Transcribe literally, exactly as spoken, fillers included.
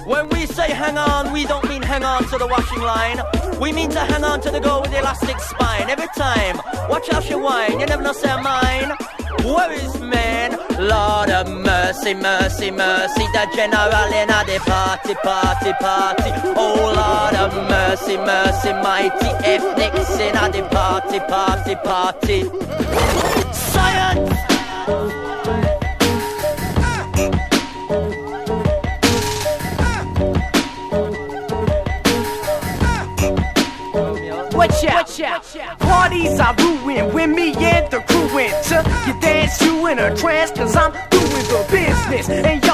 When we say hang on, we don't mean hang on to the washing line. We mean to hang on to the girl with the elastic spine. Every time, watch how she whine, you never know say mine. Where is man? Lord of mercy, mercy, mercy. The general in a the party, party, party. Oh Lord of mercy, mercy, mighty ethnics in a the party, party, party. Science! Watch out, watch out. Parties are ruined when me and the crew enter. You dance, you in a trance, cause I'm doing the business. And